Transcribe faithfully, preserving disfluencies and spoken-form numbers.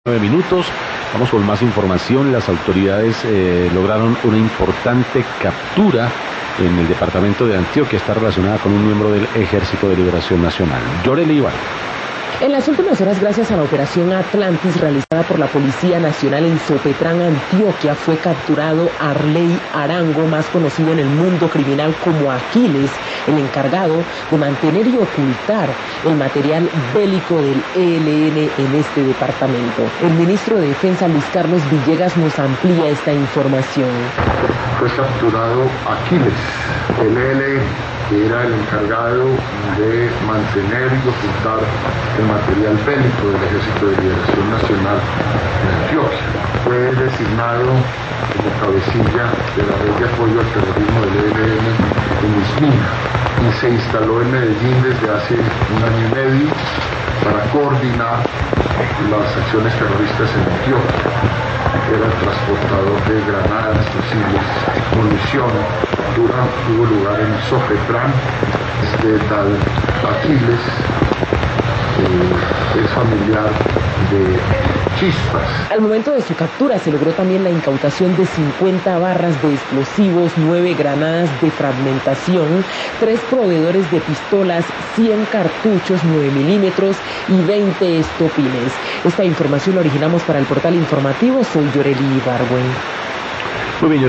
Nueve minutos. Vamos con más información. Las autoridades eh, lograron una importante captura en el departamento de Antioquia. Está relacionada con un miembro del Ejército de Liberación Nacional. Yoreli Ibargüen. En las últimas horas, gracias a la operación Atlantis realizada por la Policía Nacional en Sopetrán, Antioquia, fue capturado Arley Arango, más conocido en el mundo criminal como Aquiles, el encargado de mantener y ocultar el material bélico del E L N en este departamento. El ministro de Defensa, Luis Carlos Villegas, nos amplía esta información. Fue capturado Aquiles, el E L N, que era el encargado de mantener y ocultar el material bélico del Ejército de Liberación Nacional de Antioquia. Fue designado como cabecilla de la red de apoyo al terrorismo del E L N en Ismina y se instaló en Medellín desde hace un año y medio para coordinar las acciones terroristas en Antioquia. Era el transportador de granadas, fusiles, munición. Dura, tuvo lugar en Sopetrán. Este tal Aquiles eh, es familiar de Chispas. Al momento de su captura se logró también la incautación de cincuenta barras de explosivos, nueve granadas de fragmentación, tres proveedores de pistolas, cien cartuchos nueve milímetros y veinte estopines. Esta información la originamos para el portal informativo. Soy Yoreli Ibargüen. Muy bien.